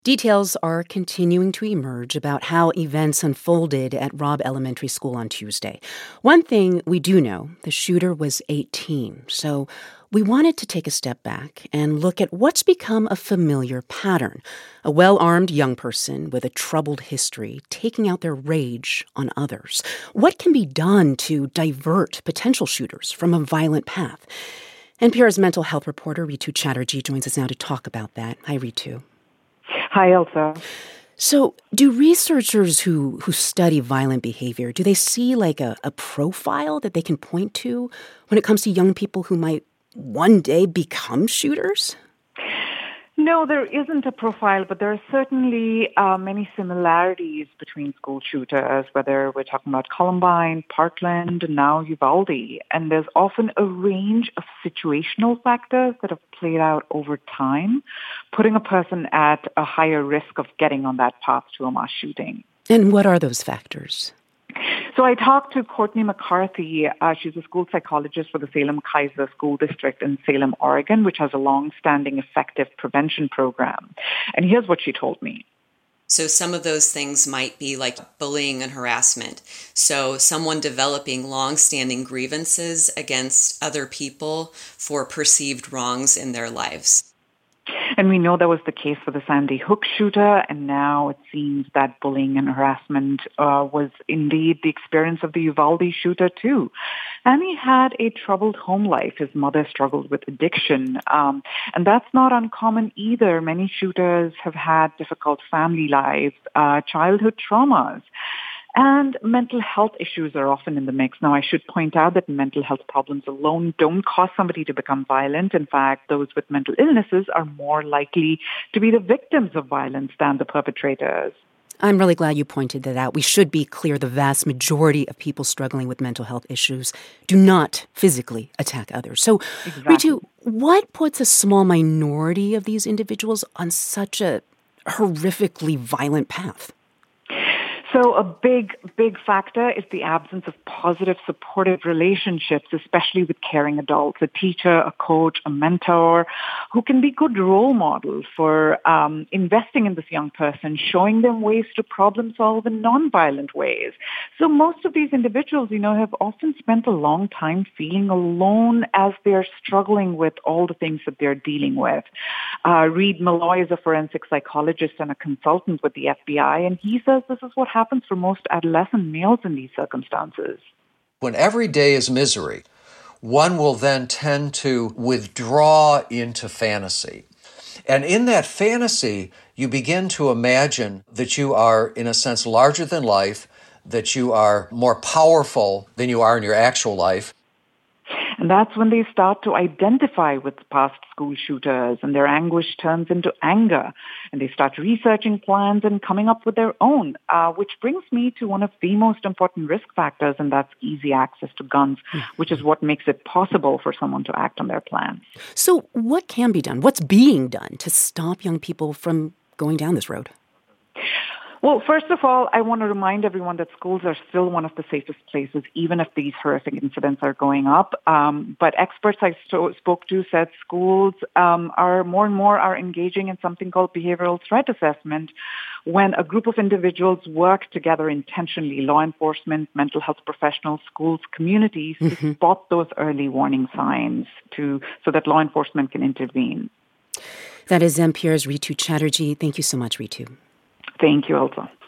Details are continuing to emerge about how events unfolded at Robb Elementary School on Tuesday. One thing we do know, the shooter was 18, so we wanted to take a step back and look at what's become a familiar pattern. A well-armed young person with a troubled history taking out their rage on others. What can be done to divert potential shooters from a violent path? NPR's mental health reporter Ritu Chatterjee joins us now to talk about that. Hi, Ritu. Hi, Elsa. So do researchers who study violent behavior, do they see like a profile that they can point to when it comes to young people who might one day become shooters? No, there isn't a profile, but there are certainly many similarities between school shooters, whether we're talking about Columbine, Parkland, and now Uvalde. And there's often a range of situational factors that have played out over time, putting a person at a higher risk of getting on that path to a mass shooting. And what are those factors? So I talked to Courtney McCarthy. She's a school psychologist for the Salem-Keizer School District in Salem, Oregon, which has a long-standing effective prevention program. And here's what she told me. So some of those things might be like bullying and harassment. So someone developing long-standing grievances against other people for perceived wrongs in their lives. And we know that was the case for the Sandy Hook shooter, and now it seems that bullying and harassment was indeed the experience of the Uvalde shooter too. And he had a troubled home life. His mother struggled with addiction, and that's not uncommon either. Many shooters have had difficult family lives, childhood traumas. And mental health issues are often in the mix. Now, I should point out that mental health problems alone don't cause somebody to become violent. In fact, those with mental illnesses are more likely to be the victims of violence than the perpetrators. I'm really glad you pointed that out. We should be clear the vast majority of people struggling with mental health issues do not physically attack others. So, Exactly. Ritu, what puts a small minority of these individuals on such a horrifically violent path? So a big factor is the absence of positive, supportive relationships, especially with caring adults, a teacher, a coach, a mentor, who can be good role models for investing in this young person, showing them ways to problem solve in nonviolent ways. So most of these individuals, have often spent a long time feeling alone as they're struggling with all the things that they're dealing with. Reed Malloy is a forensic psychologist and a consultant with the FBI, and he says this is what happens for most adolescent males in these circumstances. When every day is misery, one will then tend to withdraw into fantasy. And in that fantasy, you begin to imagine that you are, in a sense, larger than life, that you are more powerful than you are in your actual life. And that's when they start to identify with past school shooters, and their anguish turns into anger, and they start researching plans and coming up with their own, which brings me to one of the most important risk factors, and that's easy access to guns, which is what makes it possible for someone to act on their plans. So what can be done? What's being done to stop young people from going down this road? Well, first of all, I want to remind everyone that schools are still one of the safest places, even if these horrific incidents are going up. But experts I spoke to said schools are more and more are engaging in something called behavioral threat assessment, when a group of individuals work together intentionally, law enforcement, mental health professionals, schools, communities, to spot those early warning signs so that law enforcement can intervene. That is NPR's Ritu Chatterjee. Thank you so much, Ritu. Thank you, Elsa.